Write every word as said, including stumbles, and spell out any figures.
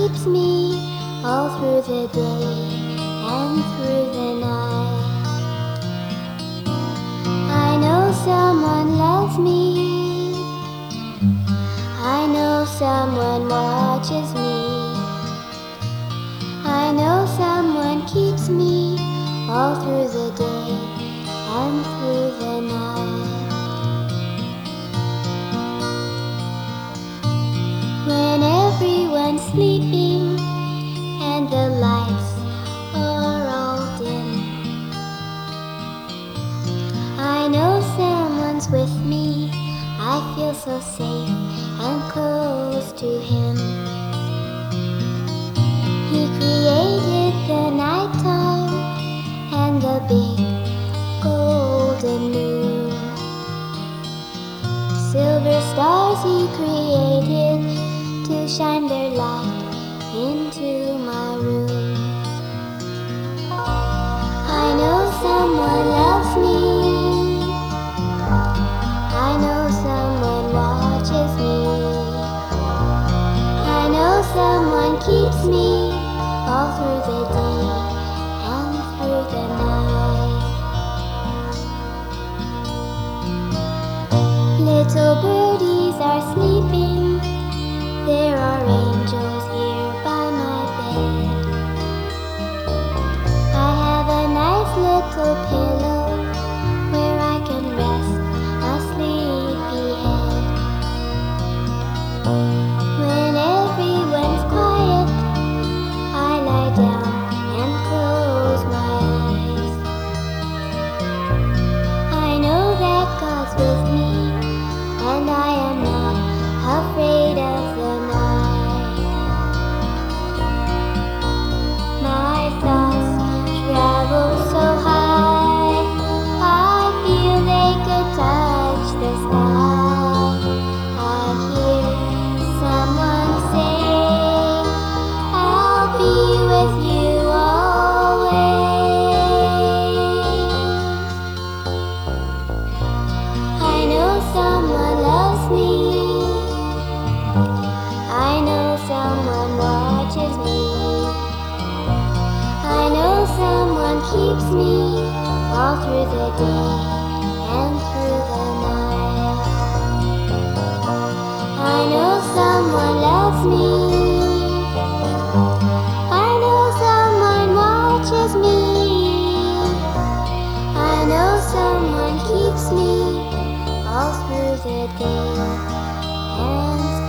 keeps me all through the day and through the night. I know someone loves me. I know someone watches me. I know someone keeps me all through the day and through the night. When everyone's sleeping and the lights are all dim, I know someone's with me. I feel so safe and close to him. He created the nighttime and the big golden moon. Silver stars he created to shine their light into my room. I know someone loves me. I know someone watches me. I know someone keeps me all through the day and through the night. Little birdies are sleeping. There are angels here by my bed. I have a nice little pillow where I can rest a sleepy head. When everyone's quiet, I lie down and close my eyes. I know that God's with me, and I am not afraid of the night. My thoughts travel so high, I feel they could touch the sky. I hear someone say, I'll be with you always. I know someone loves me. I know someone watches me. I know someone keeps me all through the day and through the night. I know someone loves me. I know someone watches me. I know someone keeps me all through the day and